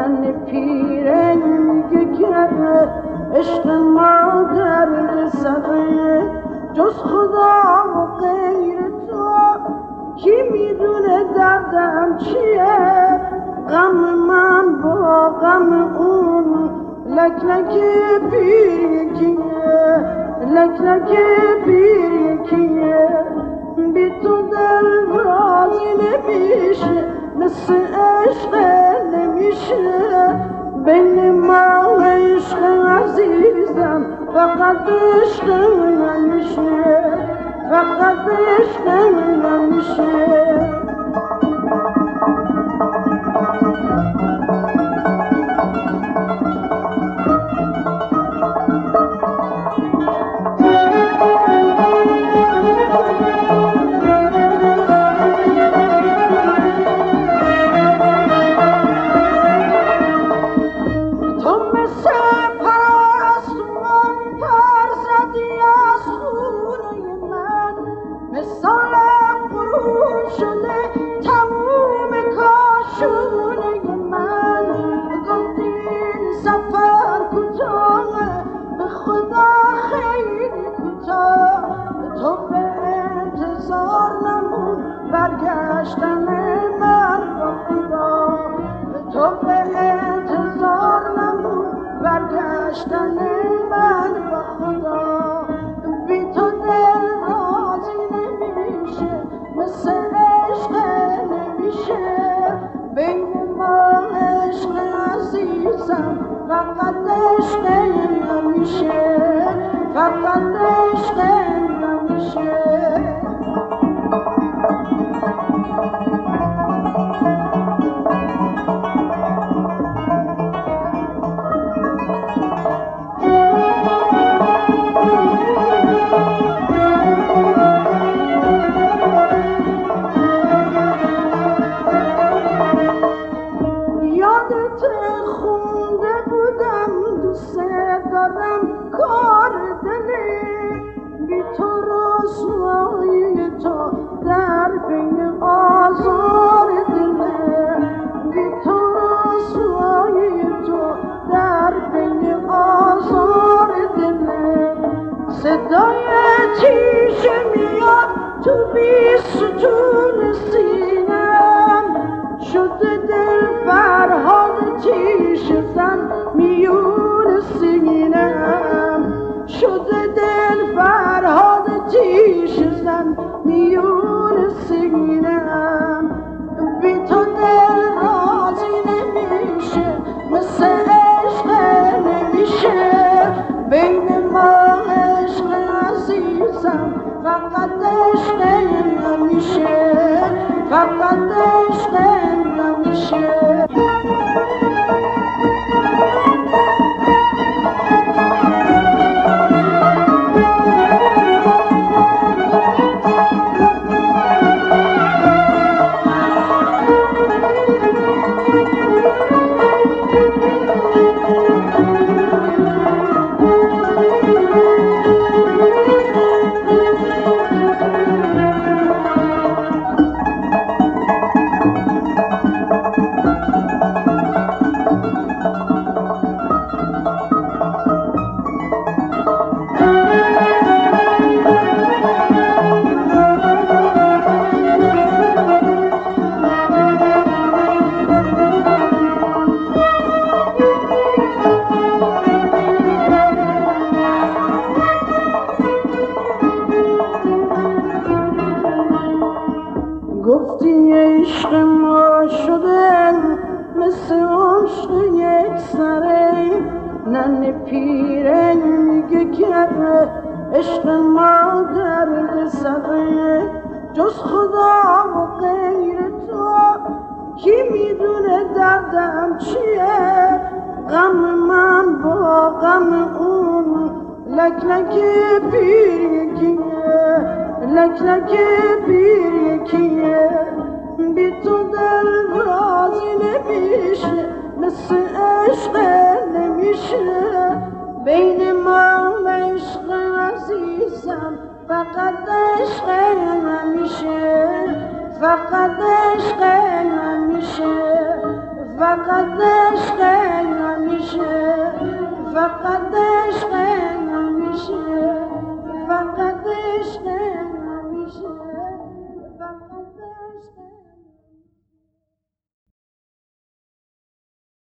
ننه پیره میگه که عشق ما در سقه جز خدا و غیر تو کی میدونه دردم چیه غم من با غم اون لک لک پیر یکیه لک لک پیر یکیه بی تو دل راضی نمیشه مثل عشق نمیشه بین ما و عشق عزیزم فقط عشق نمیشه فقط عشق نمیشه گفتی عشق ما شده مثل عشق یک سره ننه پیره میگه که عشق ما در سقه جز خدا و غیر تو کی میدونه دردم چیه غم من با غم اون لک لک پیر یکیه لک لک پیر یکیه بی تو دل راضی نمیشه مثل عشق نمیشه بین ما و عشق عزیزم فقط عشق نمیشه فقط عشق نمیشه فقط عشق قد